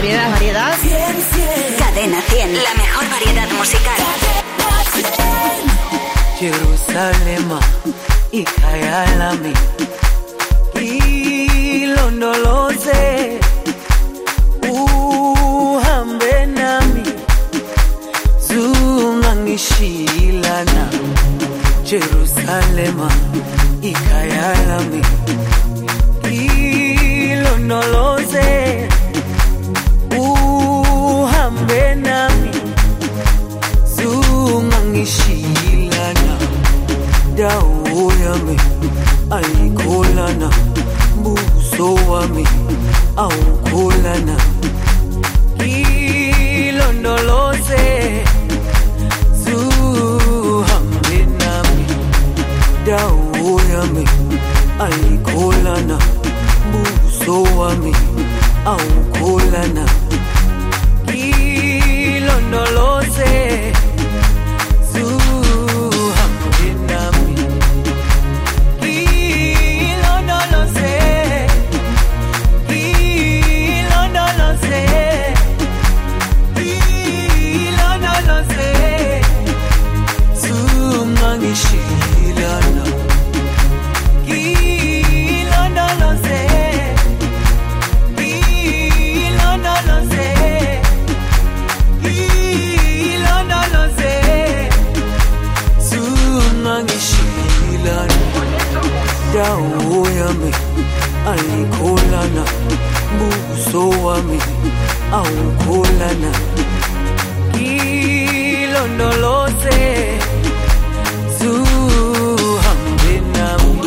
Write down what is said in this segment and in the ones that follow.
Variedad. 100. Cadena 100, la mejor variedad musical. Jerusalema ikhaya lami ilondoloze uhambe nami zungangishilana Jerusalema ikhaya lami ilondoloze uhambe nami zungangishilana dawo yami ayikholana buso wami awukholana ilondoloze zuhambe nami dawo yami ayikholana buso wami awukholana ilondoloze dawo yami ayikholana buso wami awukholana ilondoloze zuhambe nami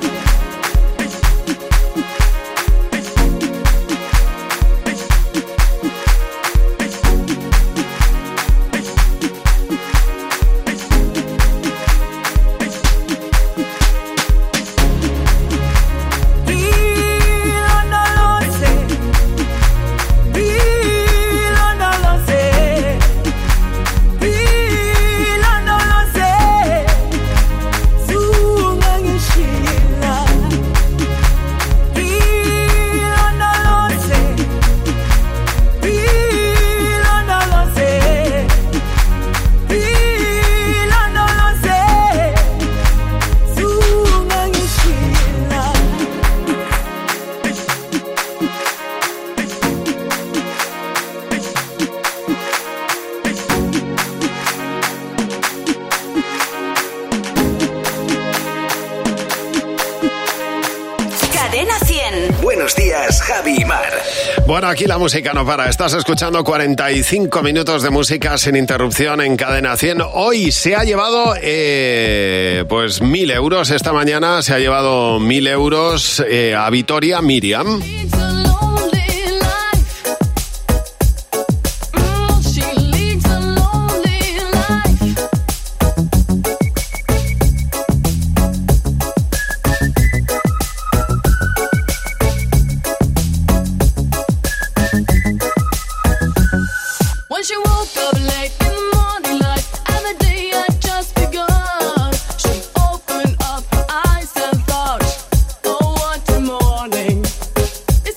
Bueno, aquí la música no para. Estás escuchando 45 minutos de música sin interrupción en Cadena 100. Hoy se ha llevado, pues 1.000 euros. Esta mañana se ha llevado 1.000 euros a Vitoria Miriam. It's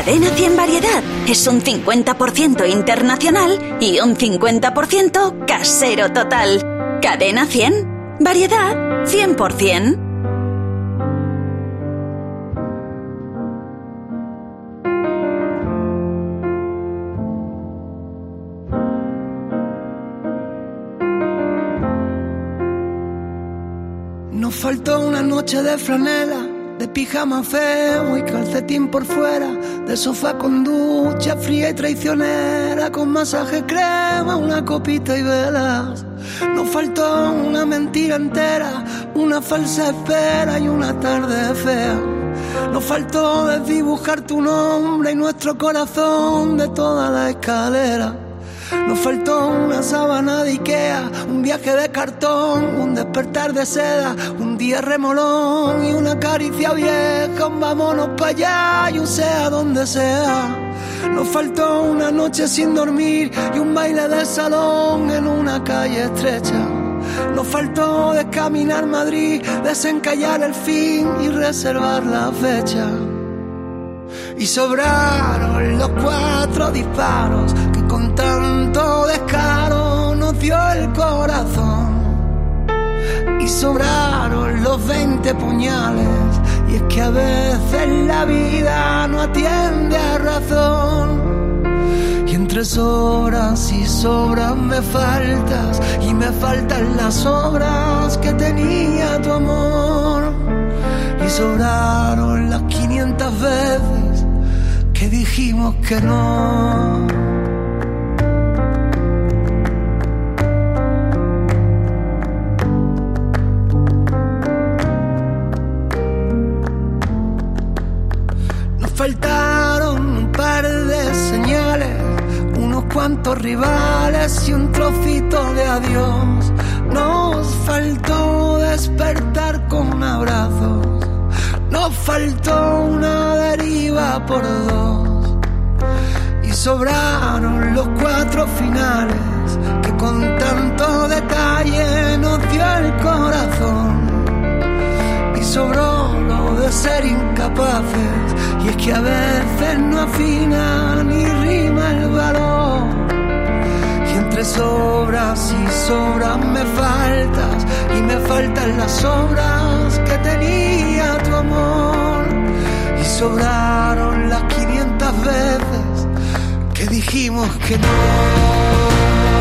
Cadena 100 Variedad es un 50% internacional y un 50% casero total. Cadena 100 Variedad 100%. Nos faltó una noche de franela, de pijama feo y calcetín por fuera, de sofá con ducha fría y traicionera, con masaje crema, una copita y velas. Nos faltó una mentira entera, una falsa espera y una tarde fea. Nos faltó desdibujar tu nombre y nuestro corazón de toda la escalera. Nos faltó una sábana de Ikea, un viaje de cartón, un despertar de seda, un día remolón y una caricia vieja, un vámonos pa' allá y un sea donde sea. Nos faltó una noche sin dormir y un baile de salón en una calle estrecha. Nos faltó descaminar Madrid, desencallar el fin y reservar la fecha. Y sobraron los 4 disparos que con tanto descaro nos dio el corazón. Y sobraron los 20 puñales, y es que a veces la vida no atiende a razón. Y entre sobras y sobras me faltas, y me faltan las obras que tenía tu amor. Y sobraron las 500 veces que dijimos que no. Nos faltaron un par de señales, unos cuantos rivales y un trocito de adiós. Nos faltó despertar con abrazos, nos faltó una deriva por 2. Y sobraron los 4 finales que con tanto detalle nos dio el corazón. Y sobró lo de ser incapaces, y es que a veces no afina ni rima el valor. Y entre sobras y sobras me faltas, y me faltan las obras que tenía tu amor. Y sobraron las 500 veces que dijimos que no.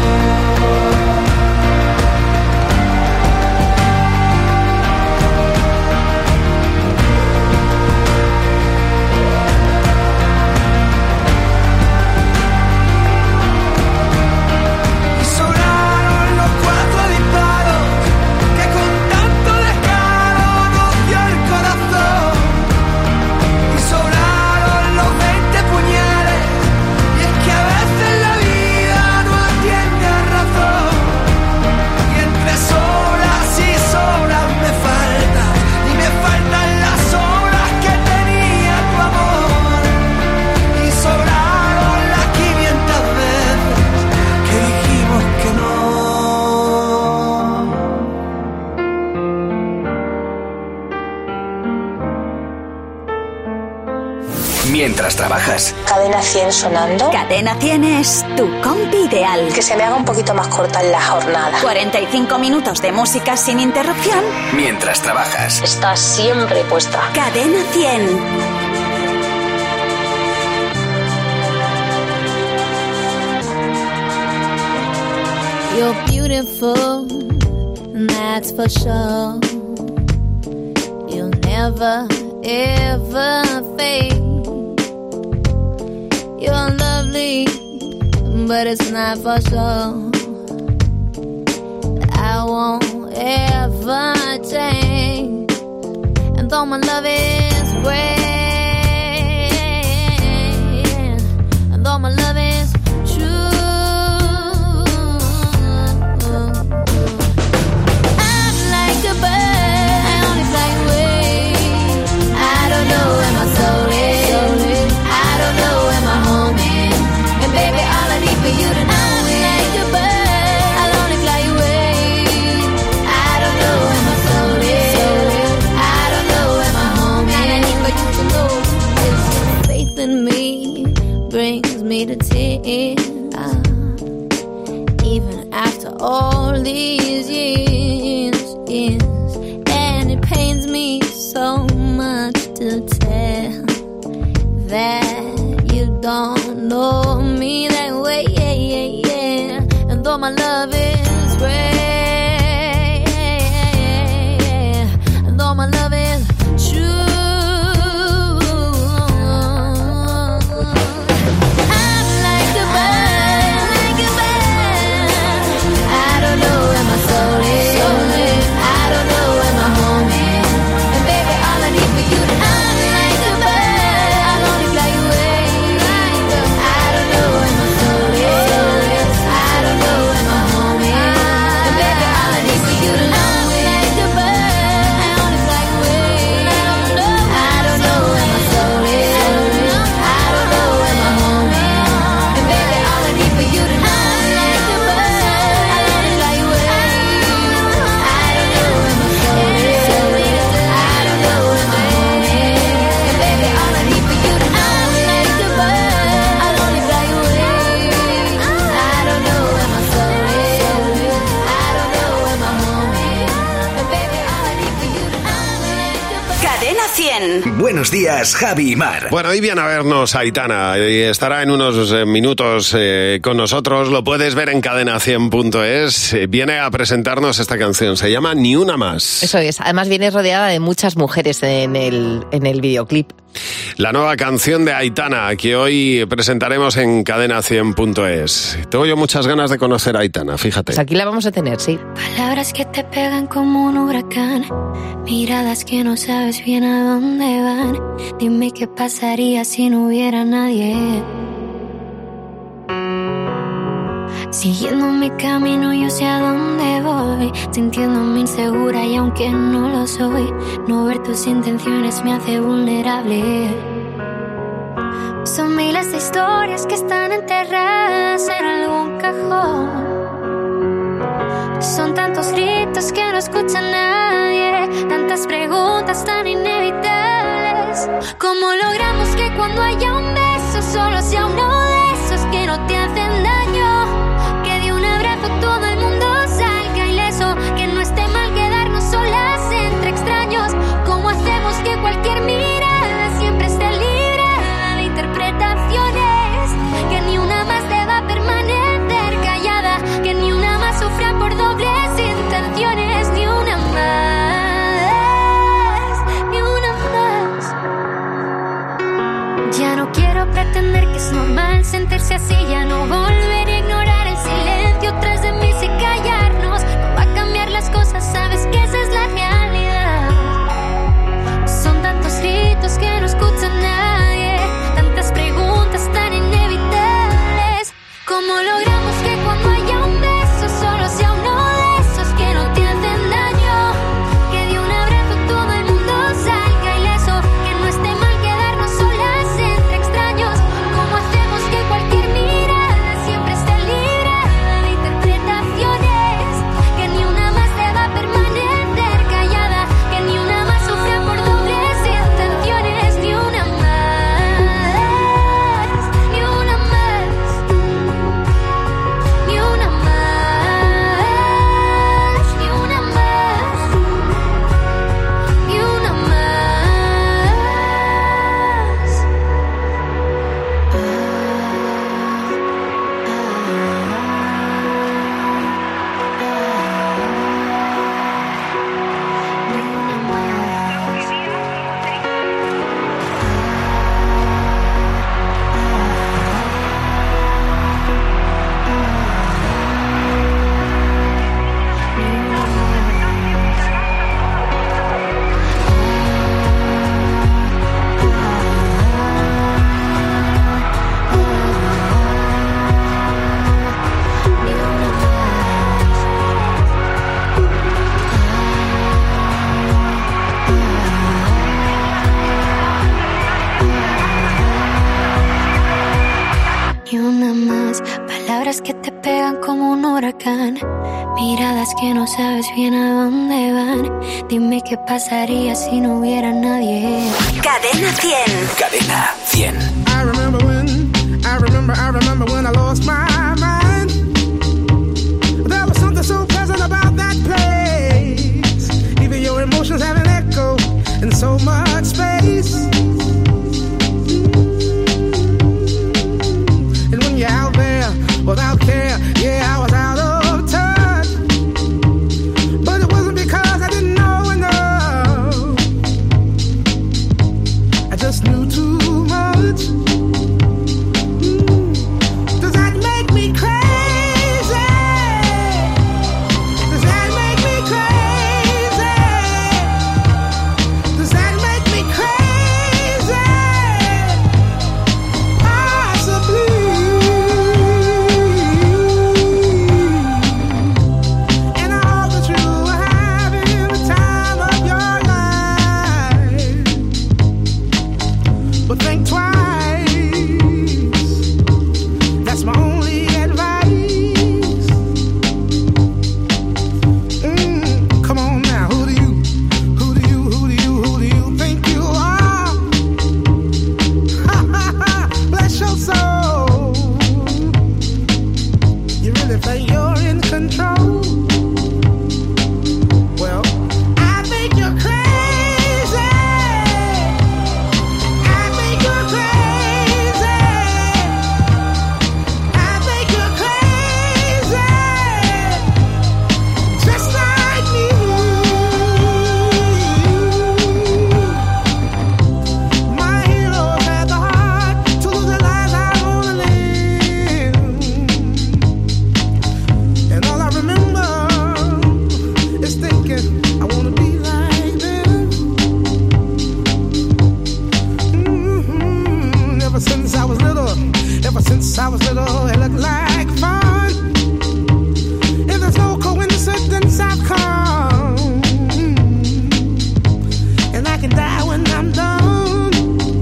Mientras trabajas. Cadena 100 sonando. Cadena 100 es tu compi ideal. Que se me haga un poquito más corta en la jornada. 45 minutos de música sin interrupción. Mientras trabajas. Está siempre puesta. Cadena 100. You're beautiful, and that's for sure. You'll never, ever fade. You're lovely, but it's not for sure. I won't ever change. And though my love is great, and though my love is in me, shed a tear. Even after all these years, and it pains me so much to tell that you don't know me that way, and though my love is rare, and though my love is true, I'm like a bird, I don't know where my soul is, I don't know where my home is, and baby all I need for you to, I'm like a bird, I'll only fly away, I don't know where my soul is, I don't know where my home is, and baby all I need for you to know, I'm like a bird, I only fly away, I don't know where my soul is, I don't know where my home is, and baby all I need for you to know, I'm like a bird, I only fly away, I don't know where my soul is, I don't know where my home is, and baby all I need for you to know, I'm like a bird, I'll only fly away, I don't know where my soul is, I don't know where my home is, and baby all I need for you to know, I'm like a bird. Cadena 100. Buenos días, Javi y Mar. Bueno, hoy viene a vernos Aitana y estará en unos minutos con nosotros. Lo puedes ver en cadena100.es. Viene a presentarnos esta canción. Se llama Ni una más. Eso es. Además viene rodeada de muchas mujeres en el videoclip. La nueva canción de Aitana que hoy presentaremos en cadena100.es. Tengo yo muchas ganas de conocer a Aitana, fíjate. Pues aquí la vamos a tener, sí. Palabras que te pegan como un huracán, miradas que no sabes bien a dónde van. Dime qué pasaría si no hubiera nadie. Siguiendo mi camino yo sé a dónde voy, sintiéndome insegura y aunque no lo soy, no ver tus intenciones me hace vulnerable. Son miles de historias que están enterradas en algún cajón. Son tantos gritos que no escucha nadie, tantas preguntas tan inevitables. ¿Cómo logramos que cuando haya un beso solo sea uno de esos que no te hacen daño? Que de un abrazo todo el mundo salga ileso, que no esté mal quedarnos solas entre extraños. ¿Cómo hacemos que cualquier mirada siempre esté libre de interpretaciones? Que ni una más deba permanecer callada, que ni una más sufra por dobles intenciones, ni una más, ni una más. Ya no quiero pretender que es normal sentirse así, ya no volveré a ignorar el silencio tras de mí, si callarnos no va a cambiar las cosas, sabes que esa es la realidad. Son tantos gritos que no escucha nadie, tantas preguntas tan inevitables. ¿Cómo logramos que cuando haya un beso solo sea uno de esos que no te hacen daño? Que de un abrazo todo el mundo salga ileso, que no esté mal quedarnos solas entre extraños. ¿Cómo hacemos que cualquier mirada siempre esté libre de interpretaciones? Que ni una más deba permanecer callada, que ni una más sufra por dobles intenciones, ni una más, ni una más, ni una más, ni una más, ni una más. Ni una más, palabras que te pegan como un huracán, miradas que no sabes bien a dónde van. Dime qué pasaría si no hubiera nadie. Cadena 100. Cadena 100. I remember when I remember when I lost my mind. There was something so pleasant about that place. Even your emotions have an echo in so much space. And when you're out there without care, yeah, I was out of touch. But it wasn't because I didn't know enough. I just knew too much. Does that make me crazy? Does that make me crazy? Does that make me crazy? Possibly. And I hope that you are having the time of your life. But think twice. That's my only advice. Come on now, who do you think you are? Bless your soul. You really think you're in control? Well, I think you're crazy. I think you're crazy. I think you're crazy. Just like me. My heroes had the heart to lose their lives out on the limb. And all I remember is thinking, I wanna be like them. Ever since I was little, it looked like fun. If there's no coincidence, I've come. And I can die when I'm done.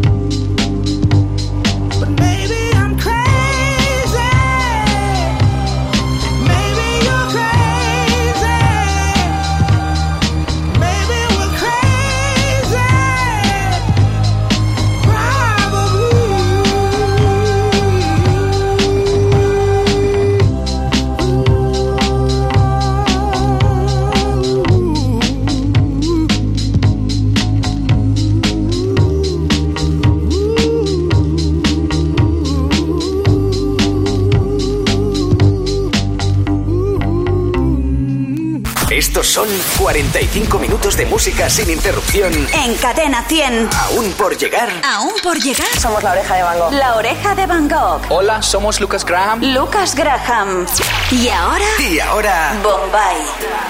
But maybe I'm crazy. Maybe you're crazy. Maybe we're crazy. Estos son 45 minutos de música sin interrupción. En Cadena 100. Aún por llegar. ¿Aún por llegar? Somos la oreja de Van Gogh. La oreja de Van Gogh. Hola, somos Lucas Graham. Lucas Graham. Y ahora, Bombay.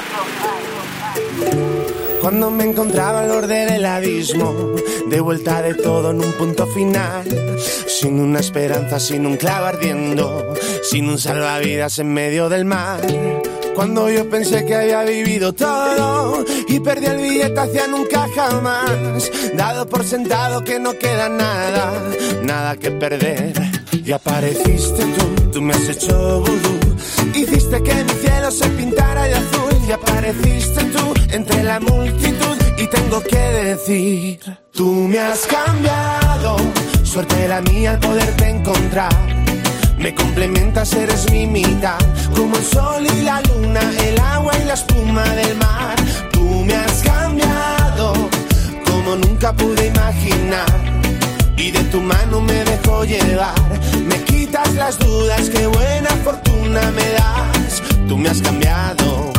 Cuando me encontraba al borde del abismo, de vuelta de todo en un punto final, sin una esperanza, sin un clavo ardiendo, sin un salvavidas en medio del mar. Cuando yo pensé que había vivido todo y perdí el billete hacia nunca jamás, dado por sentado que no queda nada, nada que perder. Y apareciste tú me has hecho vudú, hiciste que mi cielo se pintara de azul. Y apareciste tú entre la multitud y tengo que decir, tú me has cambiado, suerte la mía al poderte encontrar. Me complementas, eres mi mitad, como el sol y la luna, el agua y la espuma del mar. Tú me has cambiado, como nunca pude imaginar, y de tu mano me dejo llevar. Me quitas las dudas, qué buena fortuna me das. Tú me has cambiado.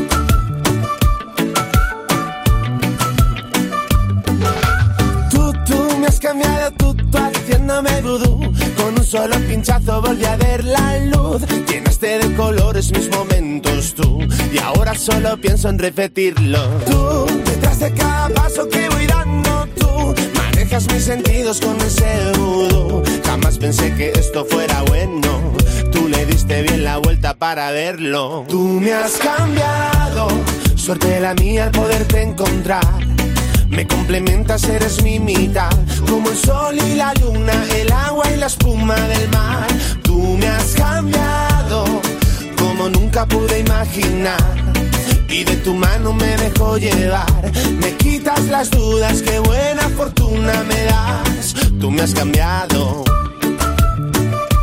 Tú me has cambiado, tú haciéndome vudú. Con un solo pinchazo volví a ver la luz. Llenaste de colores mis momentos tú, y ahora solo pienso en repetirlo. Tú, detrás de cada paso que voy dando tú, manejas mis sentidos con ese vudú. Jamás pensé que esto fuera bueno, tú le diste bien la vuelta para verlo. Tú me has cambiado, suerte la mía al poderte encontrar. Me complementas, eres mi mitad, como el sol y la luna, el agua y la espuma del mar. Tú me has cambiado, como nunca pude imaginar, y de tu mano me dejo llevar. Me quitas las dudas, qué buena fortuna me das. Tú me has cambiado.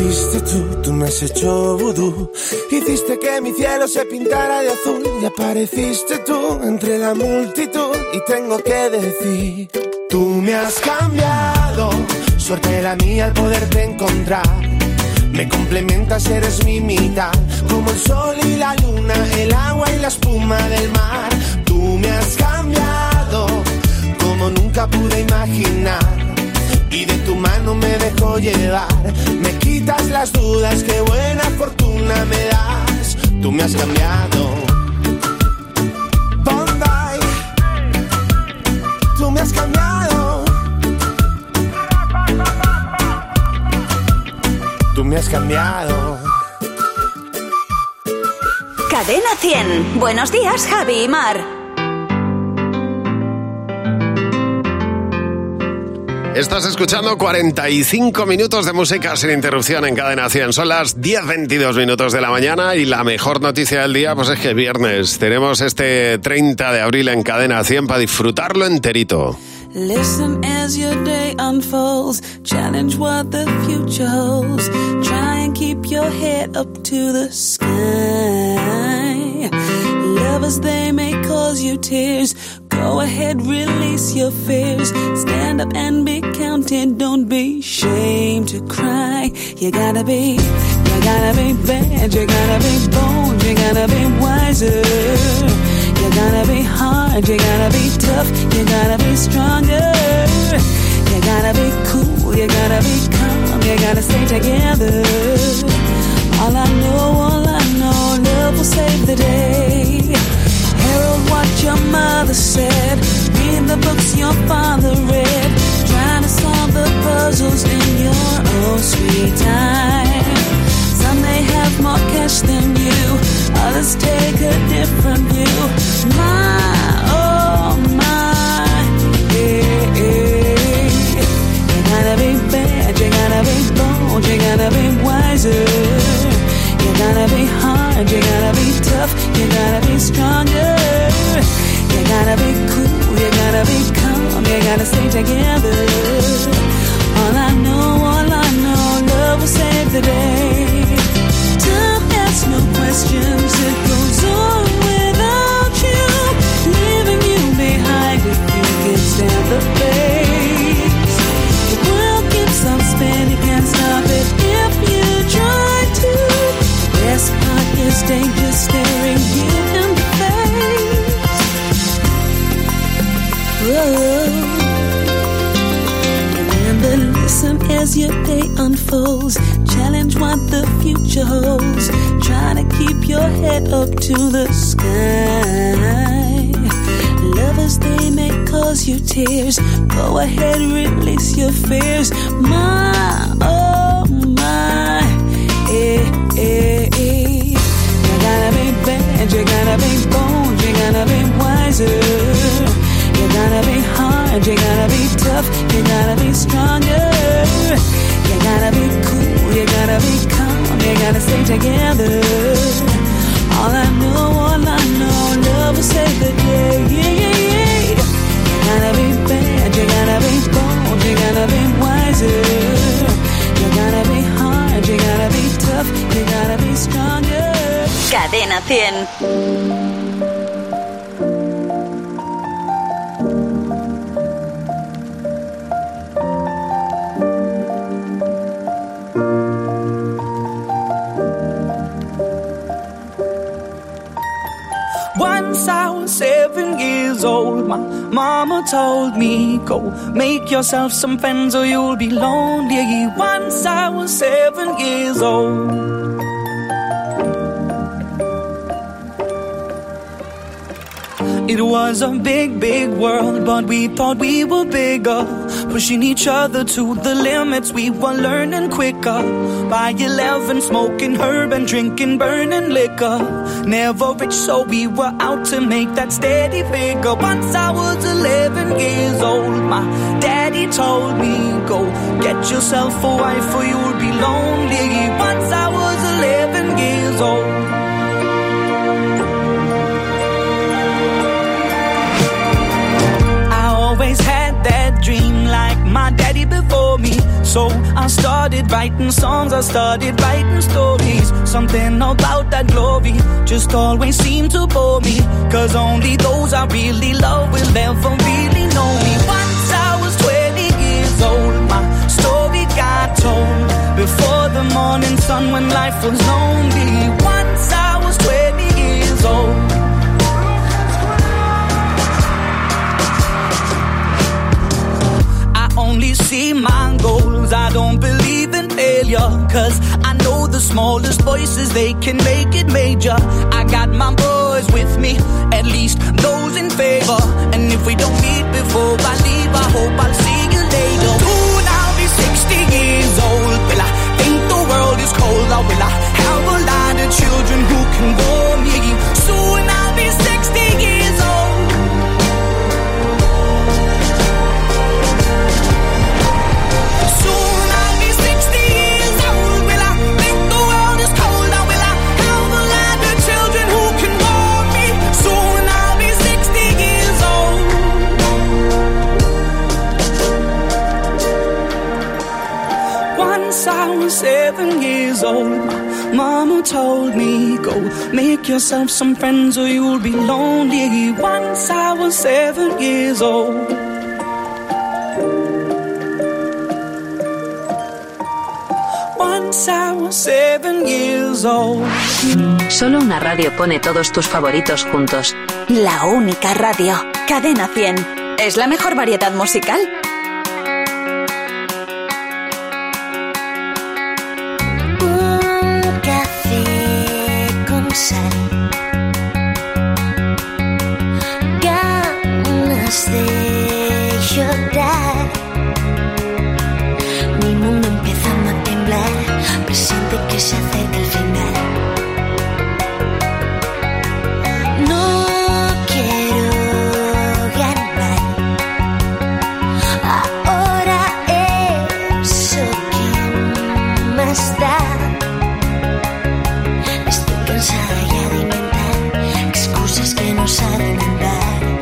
fuiste tú me has hecho vudú. Hiciste que mi cielo se pintara de azul y apareciste tú entre la multitud. Y tengo que decir, tú me has cambiado, suerte la mía al poderte encontrar. Me complementas, eres mi mitad, como el sol y la luna, el agua y la espuma del mar. Tú me has cambiado, como nunca pude imaginar. Y de tu mano me dejo llevar, me quitas las dudas, qué buena fortuna me das. Tú me has cambiado, Bombay. Tú me has cambiado, tú me has cambiado. Cadena 100. Buenos días, Javi y Mar. Estás escuchando 45 minutos de música sin interrupción en Cadena 100. Son las 10:22 minutos de la mañana y la mejor noticia del día pues es que es viernes. Tenemos este 30 de abril en Cadena 100 para disfrutarlo enterito. Listen as your day unfolds, challenge what the future holds, try and keep your head up to the sky. Lovers, they may cause you tears, go ahead, release your fears, stand up and be counted, don't be ashamed to cry. You gotta be bad, you gotta be bold, you gotta be wiser. You gotta be hard, you gotta be tough, you gotta be stronger. You gotta be cool, you gotta be calm, you gotta stay together. All I know, love will save the day. Herald what your mother said, read the books your father read, trying to solve the puzzles in your own sweet time. Some may have more cash than you, others take a different view. My, oh my, yeah, yeah. You gotta be bad, you gotta be bold, you gotta be wiser. You gotta be hard, you gotta be tough, you gotta be stronger. You gotta be cool, you gotta be calm, you gotta stay together. All I know, love will save the day. Time asks no questions, it goes on without you, leaving you behind if you can stand the pace. The world keeps on spinning, can't stop it if you try to. The best part is danger staring you in the face. Whoa. Remember, listen as your day unfolds, challenge what the future holds, try to keep your head up to the sky. Lovers, they may cause you tears, go ahead, release your fears. My, oh my, eh, eh, eh. You gotta be bad, you gotta be bold, you gotta be wiser. You gotta be hard, you gotta be tough, you gotta be stronger. You gotta be cool, you gotta be calm, you gotta stay together. All I know, love will save the day. Yeah, yeah, yeah. You gotta be bad, you gotta be bold, you gotta be wiser. You gotta be hard, you gotta be tough, you gotta be stronger. Cadena 100. Once I was 7 years old, my mama told me, go make yourself some friends or you'll be lonely. Once I was 7 years old. It was a big, big world, but we thought we were bigger, pushing each other to the limits. We were learning quicker. By 11, smoking herb and drinking burning liquor. Never rich, so we were out to make that steady figure. Once I was 11 years old, my daddy told me, go get yourself a wife or you'll be lonely. Once I was 11 years old. Always had that dream like my daddy before me. So I started writing songs, I started writing stories. Something about that glory just always seemed to bore me. Cause only those I really love will ever really know me. Once I was 20 years old, my story got told. Before the morning sun when life was lonely. Once I was 20 years old. Only see my goals, I don't believe in failure. Cause I know the smallest voices, they can make it major. I got my boys with me, at least those in favor. And if we don't meet before I leave, I hope I'll see you later. Soon I'll be 60 years old. Will I think the world is cold? Or will I have a lot of children who can bore me? Soon I'll be 60 years old. I was 7 years old. Mama told me, go make yourself some friends or you'll be lonely. Once I was 7 years old. Once I was 7 years old. Solo una radio pone todos tus favoritos juntos. La única radio. Cadena 100. Es la mejor variedad musical. Ganas de llorar. Mi mundo empieza a temblar. Presiente que se acerca el final. No quiero ganar. Ahora eso que más da. Estoy cansada ya de inventar excusas que no saben andar.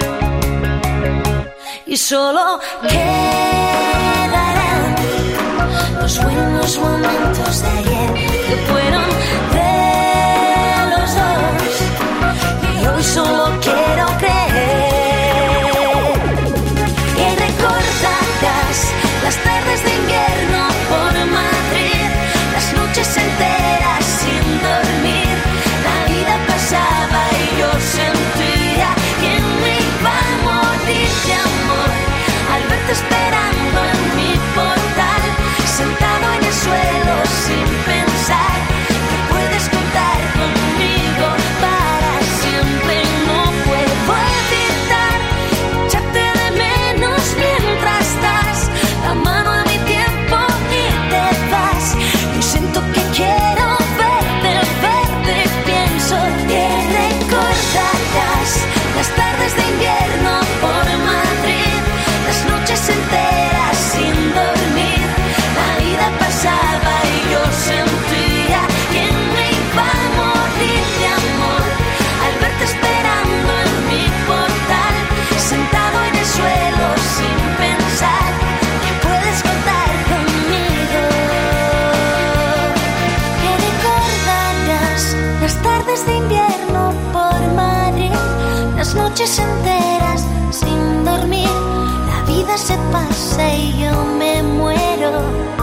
Y solo quedarán los buenos momentos de ayer que fueron de los dos. Y hoy solo quiero creer que recordarás las tardes de invierno por Madrid, las noches enteras sin dormir. La vida pasaba y yo sentía que me iba a morir de amor al verte esperando en mi portal, sentado en el suelo sin pensar que puedes contar conmigo para siempre. No puedo evitar echarte de menos mientras das la mano a mi tiempo y te vas. Yo siento que quiero verte, pienso que recordarás las tardes de invierno por Madrid, las noches enteras sin dormir. La vida pasaba y yo sentía que me iba a morir de amor al verte esperando en mi portal, sentado en el suelo sin pensar que puedes contar conmigo. Que recordarás las tardes de invierno por Madrid, las noches enteras sin dormir. La vida se pasa y yo me muero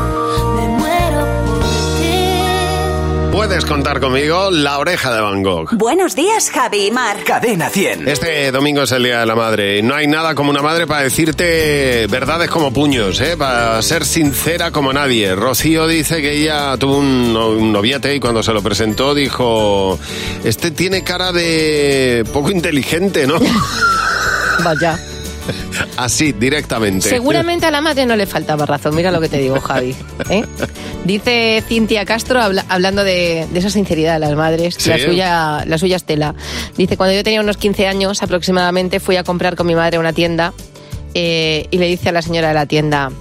por ti. Puedes contar conmigo, La Oreja de Van Gogh. Buenos días, Javi y Mar. Cadena 100. Este domingo es el Día de la Madre y no hay nada como una madre para decirte verdades como puños, para ser sincera como nadie. Rocío dice que ella tuvo un noviete y cuando se lo presentó dijo: este tiene cara de poco inteligente, ¿no? Vaya. Así, directamente. Seguramente a la madre no le faltaba razón, mira lo que te digo, Javi. Dice Cintia Castro, hablando de esa sinceridad de las madres, ¿sí? La suya es tela. Dice, cuando yo tenía unos 15 años aproximadamente, fui a comprar con mi madre a una tienda y le dice a la señora de la tienda: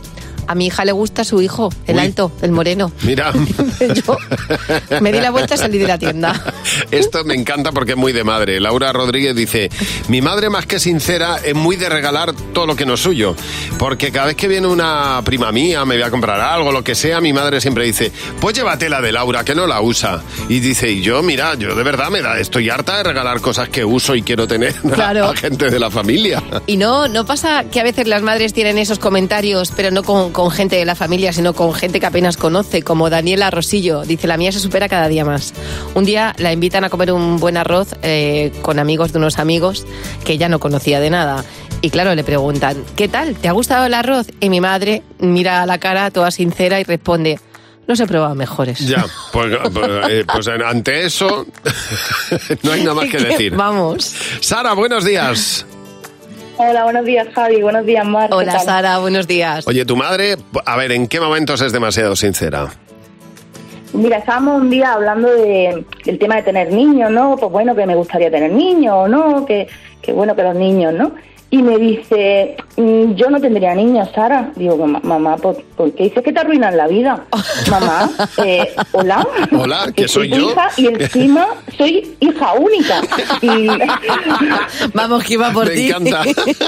A mi hija le gusta su hijo, el alto, el moreno. Mira. Yo me di la vuelta y salí de la tienda. Esto me encanta porque es muy de madre. Laura Rodríguez dice, mi madre más que sincera es muy de regalar todo lo que no es suyo. Porque cada vez que viene una prima mía, me voy a comprar algo, lo que sea, mi madre siempre dice, pues llévatela de Laura, que no la usa. Y dice, y yo, mira, yo de verdad estoy harta de regalar cosas que uso y quiero tener a gente de la familia. Y no pasa que a veces las madres tienen esos comentarios, pero no con gente de la familia, sino con gente que apenas conoce, como Daniela Rosillo. Dice, la mía se supera cada día más. Un día la invitan a comer un buen arroz con amigos de unos amigos que ella no conocía de nada. Y claro, le preguntan, ¿qué tal? ¿Te ha gustado el arroz? Y mi madre mira a la cara toda sincera y responde, no se he probado mejores. Ya, pues ante eso no hay nada más que decir. Vamos. Sara, buenos días. Hola, buenos días, Javi. Buenos días, Mar. Hola, Sara. Buenos días. Oye, tu madre, a ver, ¿en qué momentos es demasiado sincera? Mira, estábamos un día hablando del tema de tener niños, ¿no? Pues bueno, que me gustaría tener niños o no, que bueno que los niños, ¿no? Y me dice, yo no tendría niños, Sara. Digo, mamá, ¿por qué dices que te arruinan la vida? Mamá, hola. Hola, ¿que soy yo? Hija, y encima soy hija única. Y... Vamos, que iba por ti. Me encanta.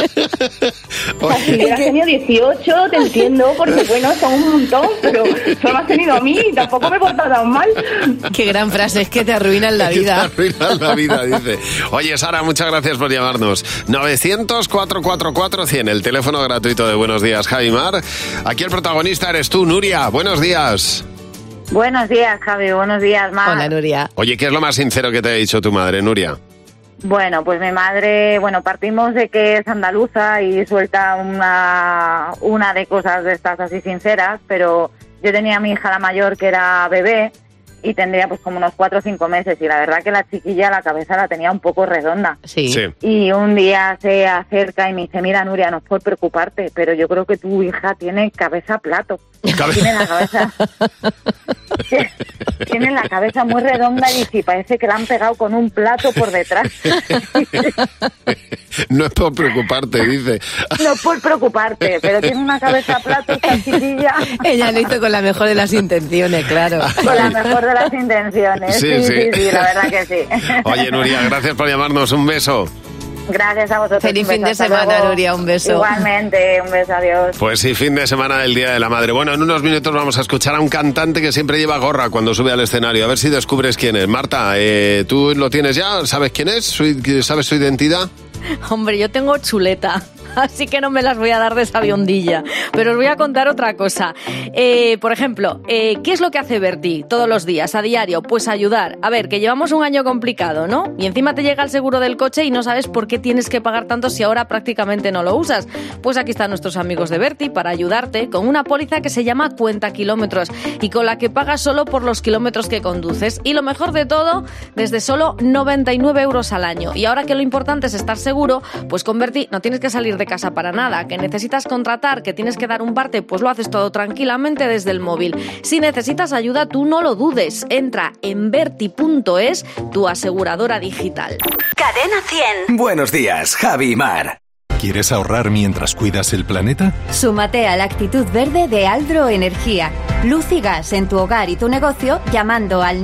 Si hubieras tenido 18, te entiendo, porque bueno, son un montón, pero solo me has tenido a mí y tampoco me he portado tan mal. Qué gran frase, es que te arruinan la vida. Te arruinan la vida, dice. Oye, Sara, muchas gracias por llamarnos. 900-444-100, el teléfono gratuito de Buenos Días, Javi Mar. Aquí el protagonista eres tú, Nuria. Buenos días. Buenos días, Javi. Buenos días, Mar. Hola, Nuria. Oye, ¿qué es lo más sincero que te ha dicho tu madre, Nuria? Bueno, pues mi madre, partimos de que es andaluza y suelta una de cosas de estas así sinceras, pero yo tenía a mi hija la mayor que era bebé y tendría pues como unos 4 o 5 meses y la verdad que la chiquilla la cabeza la tenía un poco redonda. Sí. Y un día se acerca y me dice, mira, Nuria, no es por preocuparte, pero yo creo que tu hija tiene cabeza plato. Tiene la cabeza... Tiene la cabeza muy redonda y dice, parece que la han pegado con un plato por detrás. No es por preocuparte, dice. No es por preocuparte, pero tiene una cabeza plato esta chiquilla. Ella lo hizo con la mejor de las intenciones, claro. Con la mejor de las intenciones, sí, la verdad que sí. Oye, Nuria, gracias por llamarnos, un beso. Gracias a vosotros. Feliz fin de semana, Nuria, un beso. Igualmente, un beso, adiós. Pues sí, fin de semana del Día de la Madre. Bueno, en unos minutos vamos a escuchar a un cantante que siempre lleva gorra cuando sube al escenario. A ver si descubres quién es. Marta, ¿tú lo tienes ya? ¿Sabes quién es? ¿Sabes su identidad? Hombre, yo tengo chuleta, así que no me las voy a dar de sabiondilla. Pero os voy a contar otra cosa. Por ejemplo, ¿qué es lo que hace Berti todos los días, a diario? Pues ayudar. A ver, que llevamos un año complicado, ¿no? Y encima te llega el seguro del coche y no sabes por qué tienes que pagar tanto si ahora prácticamente no lo usas. Pues aquí están nuestros amigos de Berti para ayudarte con una póliza que se llama Cuenta Kilómetros y con la que pagas solo por los kilómetros que conduces. Y lo mejor de todo, desde solo 99 euros al año. Y ahora que lo importante es estar seguro, pues con Berti no tienes que salir de casa para nada, que necesitas contratar, que tienes que dar un parte, pues lo haces todo tranquilamente desde el móvil. Si necesitas ayuda, tú no lo dudes. Entra en Berti.es, tu aseguradora digital. Cadena 100. Buenos días, Javi y Mar. ¿Quieres ahorrar mientras cuidas el planeta? Súmate a la actitud verde de Aldro Energía. Luz y gas en tu hogar y tu negocio llamando al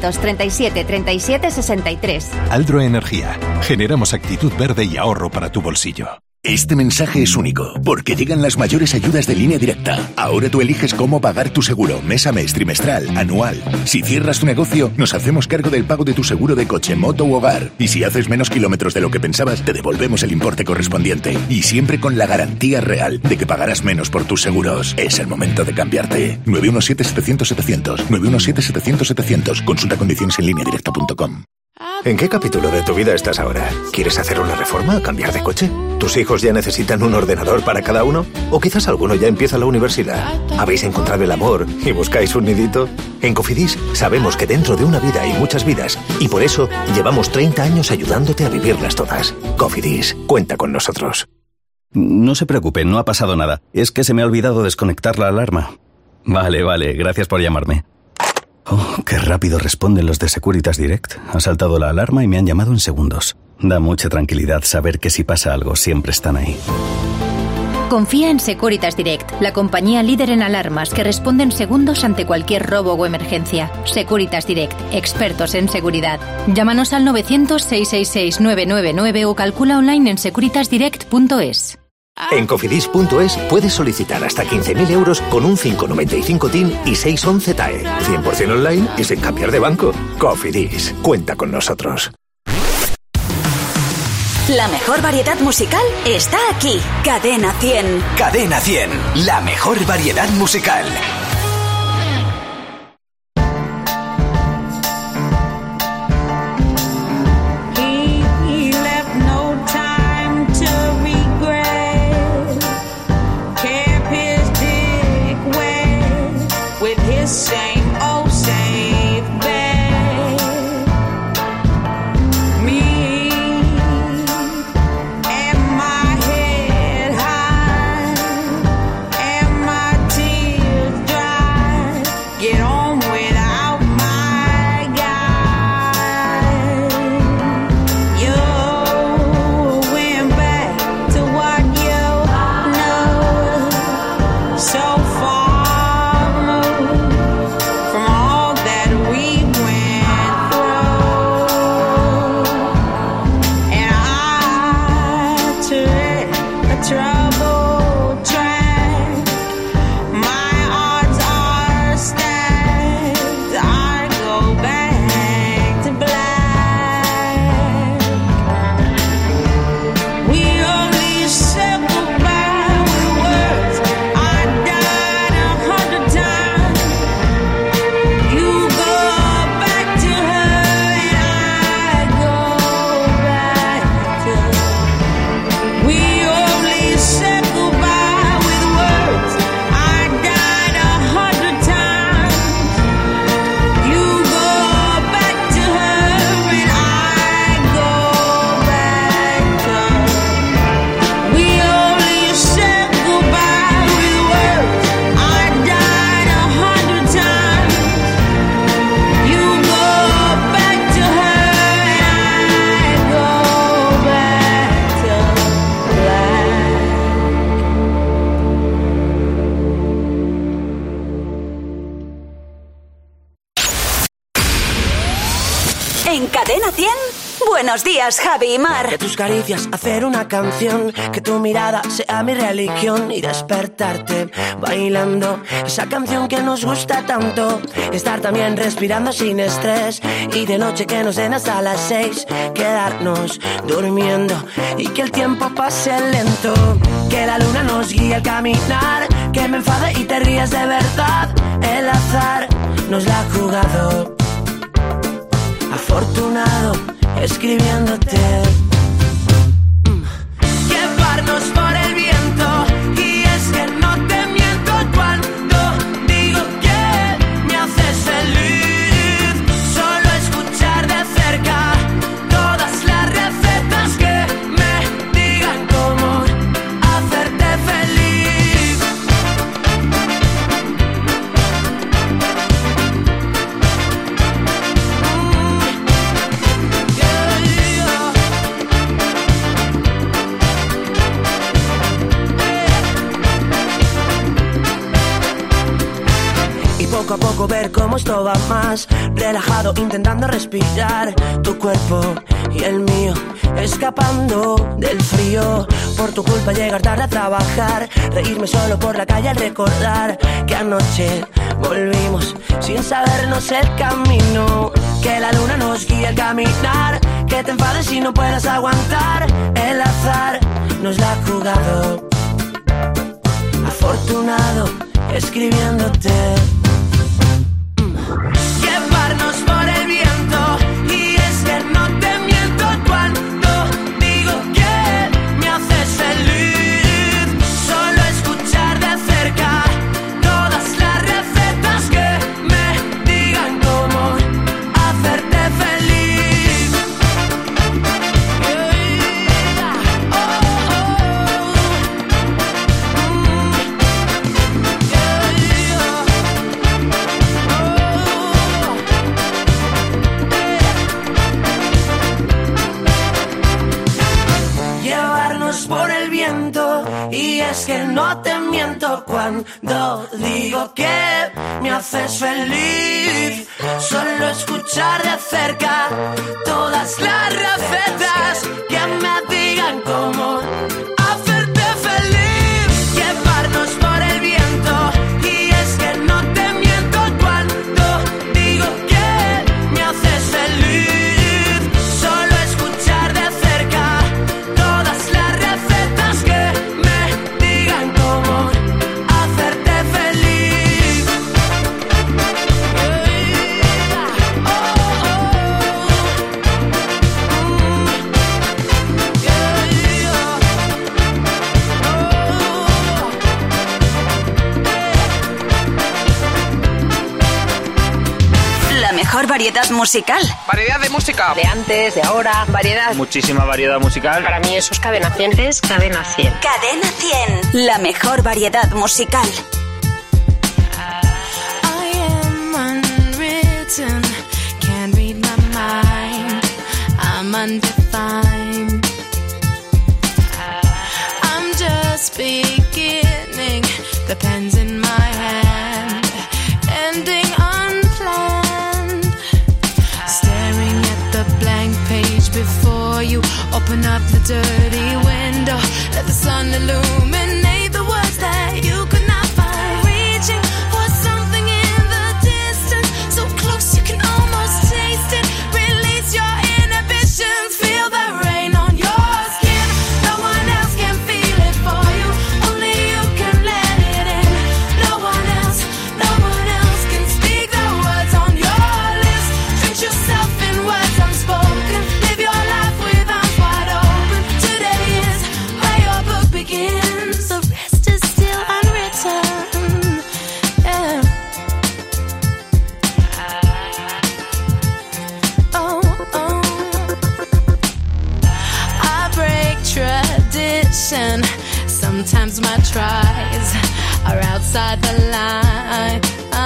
937 37 63. Aldro Energía. Generamos actitud verde y ahorro para tu bolsillo. Este mensaje es único, porque llegan las mayores ayudas de Línea Directa. Ahora tú eliges cómo pagar tu seguro, mes a mes, trimestral, anual. Si cierras tu negocio, nos hacemos cargo del pago de tu seguro de coche, moto u hogar. Y si haces menos kilómetros de lo que pensabas, te devolvemos el importe correspondiente. Y siempre con la garantía real de que pagarás menos por tus seguros. Es el momento de cambiarte. 917-700-700. 917-700-700. Consulta condiciones en lineadirecta.com. ¿En qué capítulo de tu vida estás ahora? ¿Quieres hacer una reforma? ¿Cambiar de coche? ¿Tus hijos ya necesitan un ordenador para cada uno? ¿O quizás alguno ya empieza la universidad? ¿Habéis encontrado el amor y buscáis un nidito? En Cofidis sabemos que dentro de una vida hay muchas vidas y por eso llevamos 30 años ayudándote a vivirlas todas. Cofidis, cuenta con nosotros. No se preocupe, no ha pasado nada. Es que se me ha olvidado desconectar la alarma. Vale, gracias por llamarme. Oh, qué rápido responden los de Securitas Direct. Ha saltado la alarma y me han llamado en segundos. Da mucha tranquilidad saber que si pasa algo siempre están ahí. Confía en Securitas Direct, la compañía líder en alarmas que responde en segundos ante cualquier robo o emergencia. Securitas Direct, expertos en seguridad. Llámanos al 900-666-999 o calcula online en securitasdirect.es. En cofidis.es puedes solicitar hasta 15.000 euros con un 595 TIN y 611 TAE. 100% online y sin cambiar de banco. Cofidis, cuenta con nosotros. La mejor variedad musical está aquí. Cadena 100. Cadena 100, la mejor variedad musical. En Cadena 100, buenos días, Javi y Mar. Que tus caricias hacer una canción, que tu mirada sea mi religión y despertarte bailando esa canción que nos gusta tanto. Estar también respirando sin estrés y de noche que nos den hasta las 6, quedarnos durmiendo y que el tiempo pase lento. Que la luna nos guíe al caminar, que me enfade y te rías de verdad. El azar nos la ha jugado. Afortunado, escribiéndote. Llevarnos por el viento, y es que no te miento cuando digo que me haces feliz. Solo escuchar de cerca todas las recetas que me digan cómo hacerte feliz. Poco a poco ver cómo esto va más relajado, intentando respirar tu cuerpo y el mío, escapando del frío. Por tu culpa llegar tarde a trabajar, reírme solo por la calle al recordar que anoche volvimos sin sabernos el camino. Que la luna nos guíe al caminar, que te enfades y no puedas aguantar. El azar nos la ha jugado. Afortunado, escribiéndote. Llevarnos por el viento, y es que no te miento cuando digo que me haces feliz. Solo escuchar de cerca todas las recetas que me digan cómo hacerte feliz. viento. Y es que no te miento cuando digo que me haces feliz. Solo escuchar de cerca todas las recetas que me digan cómo hacerte feliz. Llevarnos por el viento. Y es que no te miento cuando digo que me haces feliz. Solo escuchar de cerca todas las recetas que me digan cómo hacerte feliz. La mejor variedad musical. Variedad de música. De antes, de ahora, variedad. Muchísima variedad musical. Para mí eso es Cadena 100. Es Cadena 100. Cadena 100. La mejor variedad musical. I am unwritten, can't read my mind. I'm undefined. I'm just beginning, the pen's in my hand, ending unplanned. Staring at the blank page before you, open up the dirty window, let the sun illuminate the words that you could not find. Reaching for something in the distance, so close you can almost taste it. Release your inhibitions, feel the rain on your skin. No one else can feel it for you, only you can let it in. No one else can speak the words on your lips. Drench yourself in words unspoken, live your life with arms wide open. Today is where your book begins, the rest is still unwritten. Yeah. Oh, oh. I break tradition. Sometimes my tries are outside the line.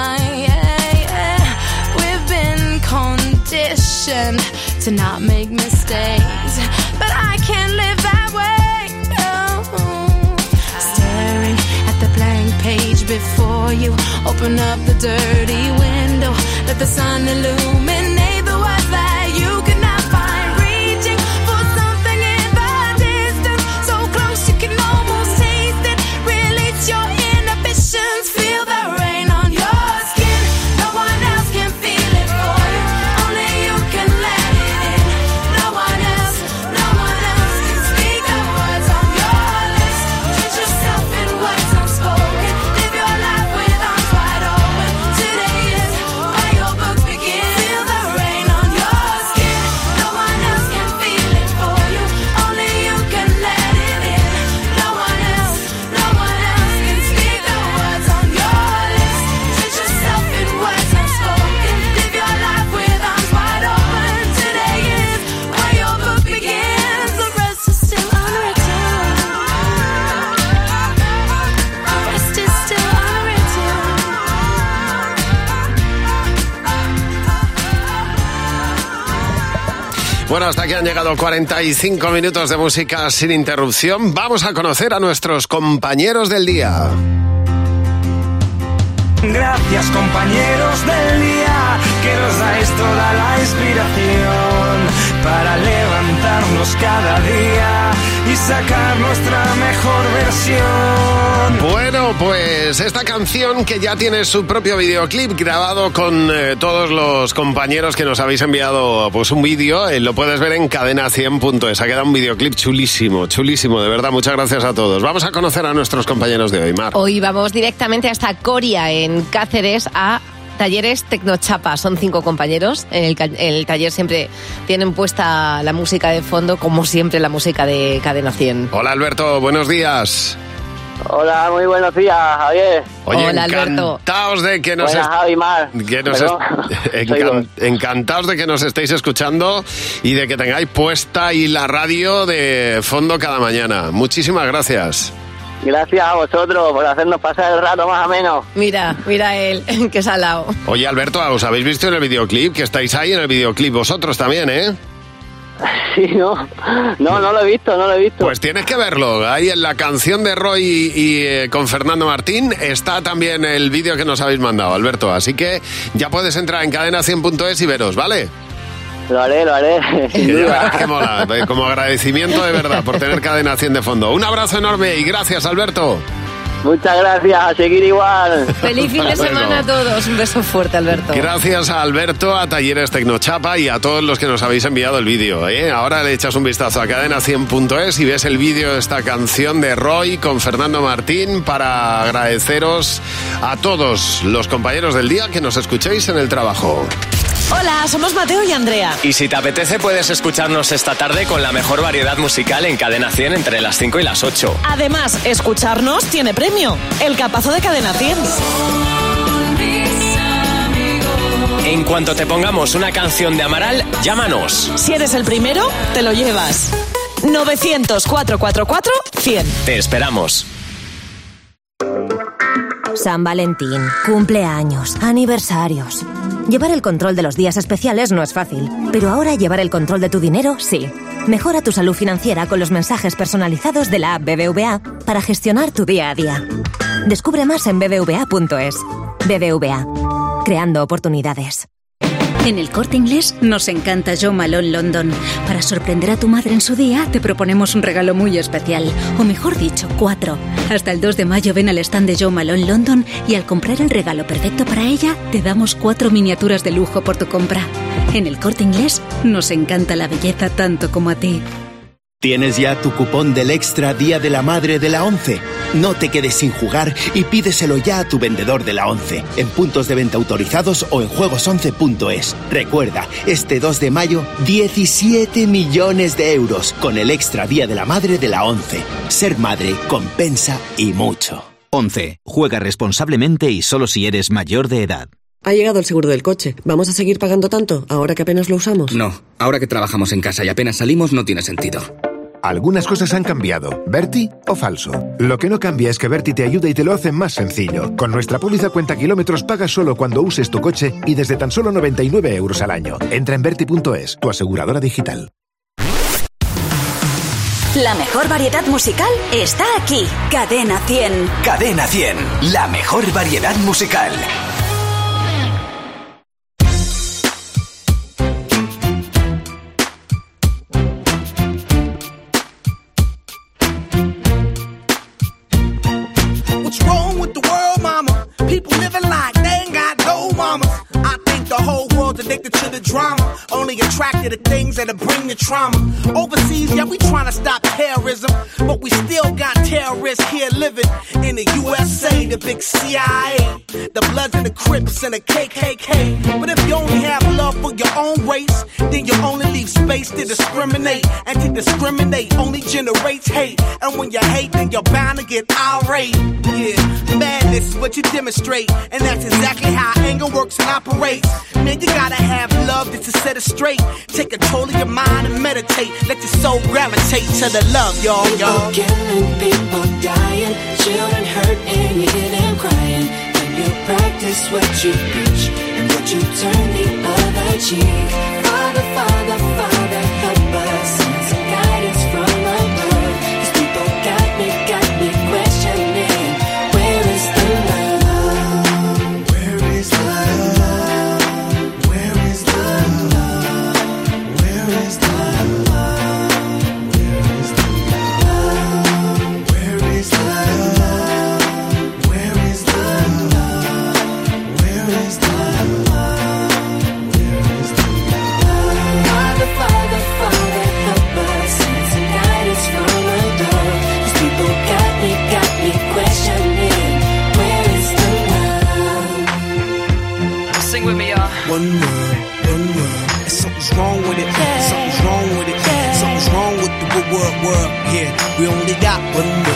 We've been conditioned to not make mistakes, but I can't live that way. Oh. Staring at the blank page before you, open up the dirty window, let the sun illuminate the words that you could not find. Reaching for something in the distance, so close you can almost taste it. Release your inhibitions, feel the rain on your skin. No one else can feel it for you, only you can let it in. No one else can speak the words on your lips. Drench yourself in words unspoken, live your life with arms wide open. Today is where your book begins. Feel the rain on your skin. No one else can feel it for you, only you can let it in. No one else can speak the words on your lips. Drench yourself in words unspoken, live your life with arms wide open. Today is where your book begins, the rest is still unwritten. The rest is still unwritten. Bueno, hasta aquí han llegado 45 minutos de música sin interrupción. Vamos a conocer a nuestros compañeros del día. Gracias, compañeros del día, que nos dais toda la inspiración para levantarnos cada día y sacar nuestra mejor versión. Bueno, pues esta canción que ya tiene su propio videoclip grabado con todos los compañeros que nos habéis enviado pues un vídeo, lo puedes ver en cadena100.es. Ha quedado un videoclip chulísimo, chulísimo, de verdad. Muchas gracias a todos. Vamos a conocer a nuestros compañeros de hoy, Mar. Hoy vamos directamente hasta Coria, en Cáceres, a Talleres Tecnochapa. Son 5 compañeros. En el taller siempre tienen puesta la música de fondo, como siempre, la música de Cadena 100. Hola, Alberto, buenos días. Hola, muy buenos días, Javier. Oye, Hola, Alberto. Encantados de que nos Buenas, Javi, Mar. encantados de que nos estéis escuchando y de que tengáis puesta ahí la radio de fondo cada mañana. Muchísimas gracias. Gracias a vosotros por hacernos pasar el rato más o menos. Mira él, que salado. Oye, Alberto, ¿os habéis visto en el videoclip? Que estáis ahí en el videoclip vosotros también, ¿eh? Sí, no lo he visto. Pues tienes que verlo. Ahí en la canción de Roy y con Fernando Martín está también el vídeo que nos habéis mandado, Alberto. Así que ya puedes entrar en cadena100.es y veros, ¿vale? Lo haré. Y ya verás que mola. Como agradecimiento de verdad por tener Cadena 100 de fondo. Un abrazo enorme y gracias, Alberto. Muchas gracias, a seguir igual. Feliz fin de semana a todos. Un beso fuerte, Alberto. Gracias a Alberto, a Talleres Tecnochapa y a todos los que nos habéis enviado el vídeo. Ahora le echas un vistazo a cadena100.es y ves el vídeo de esta canción de Roy con Fernando Martín para agradeceros a todos los compañeros del día que nos escuchéis en el trabajo. Hola, somos Mateo y Andrea. Y si te apetece puedes escucharnos esta tarde con la mejor variedad musical en Cadena 100 entre las 5 y las 8. Además, escucharnos tiene premio, el capazo de Cadena 100. En cuanto te pongamos una canción de Amaral, llámanos. Si eres el primero, te lo llevas. 900-444-100. Te esperamos. San Valentín, cumpleaños, aniversarios. Llevar el control de los días especiales no es fácil, pero ahora llevar el control de tu dinero, sí. Mejora tu salud financiera con los mensajes personalizados de la app BBVA para gestionar tu día a día. Descubre más en bbva.es. BBVA, creando oportunidades. En El Corte Inglés nos encanta Jo Malone London. Para sorprender a tu madre en su día, te proponemos un regalo muy especial. O mejor dicho, 4. Hasta el 2 de mayo ven al stand de Jo Malone London y al comprar el regalo perfecto para ella, te damos 4 miniaturas de lujo por tu compra. En El Corte Inglés nos encanta la belleza tanto como a ti. ¿Tienes ya tu cupón del Extra Día de la Madre de la ONCE? No te quedes sin jugar y pídeselo ya a tu vendedor de la ONCE, en puntos de venta autorizados o en juegos11.es. Recuerda, este 2 de mayo, 17 millones de euros con el Extra Día de la Madre de la ONCE. Ser madre compensa y mucho. ONCE. Juega responsablemente y solo si eres mayor de edad. Ha llegado el seguro del coche. ¿Vamos a seguir pagando tanto ahora que apenas lo usamos? No, ahora que trabajamos en casa y apenas salimos no tiene sentido. Algunas cosas han cambiado. ¿Berti o falso? Lo que no cambia es que Berti te ayuda y te lo hace más sencillo. Con nuestra póliza cuenta kilómetros pagas solo cuando uses tu coche y desde tan solo 99 euros al año. Entra en berti.es, tu aseguradora digital. La mejor variedad musical está aquí. Cadena 100. Cadena 100. La mejor variedad musical. People living like they ain't got no mama. I think the whole world's addicted to the drama, only attracted to things that'll bring the trauma. Overseas, yeah, we trying to stop terrorism, but we still got terrorists here living in the USA, the big CIA, the Bloods and the Crips and the KKK. But if you only have love for your own race, then you only leave space to discriminate, and to discriminate only generates hate. And when you hate, then you're bound to get irate. Yeah, madness is what you demonstrate, and that's exactly how anger works and operates. Man, you gotta have love just to set it straight. Take control of your mind and meditate. Let your soul gravitate to the love, y'all. People killing, people dying, children hurt and you hear them crying. And you practice what you preach and what you turn the other cheek. Father, Father, Father, help us. Send some guidance from above. 'Cause people got me questioning. Where is the love? Where is the love? Where is the love? Where is the love? Where is the love? Where is the love? Where is the love? Where is the love? Where is the love? Father, Father, Father, help us. Send some guidance from above. 'Cause people got me questioning. Where is the love? Sing with me, y'all. One word. Something's wrong with it. Something's wrong with it. Something's wrong with the world. Yeah, we only got one word.